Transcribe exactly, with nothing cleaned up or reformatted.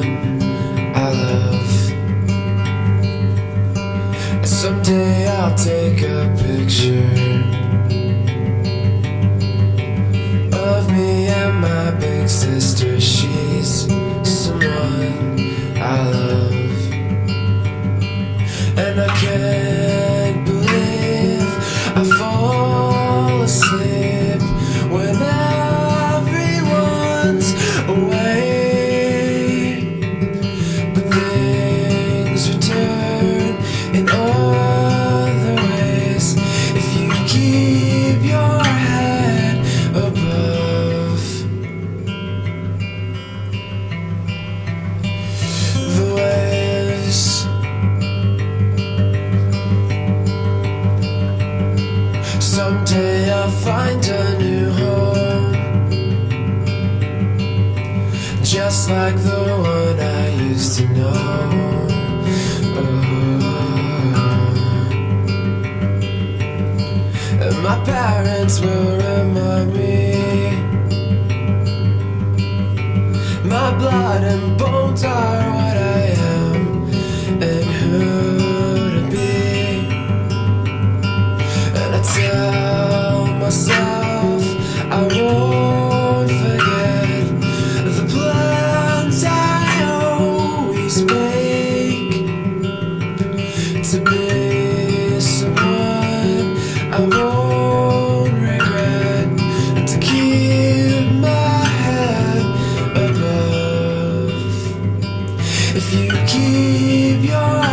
I love. Someday I'll take a picture of me and my big sister. She's someone I love, and I can't believe I fall asleep when everyone's away. But things return in other ways if you keep your head above the waves. Someday I'll find a new home, just like the one I used to know. Oh. And my parents will remind me my blood and bones are what I am and who to be. And I tell myself I won't forget the plans I always make to be someone I won't regret, and to keep my head above. If you keep your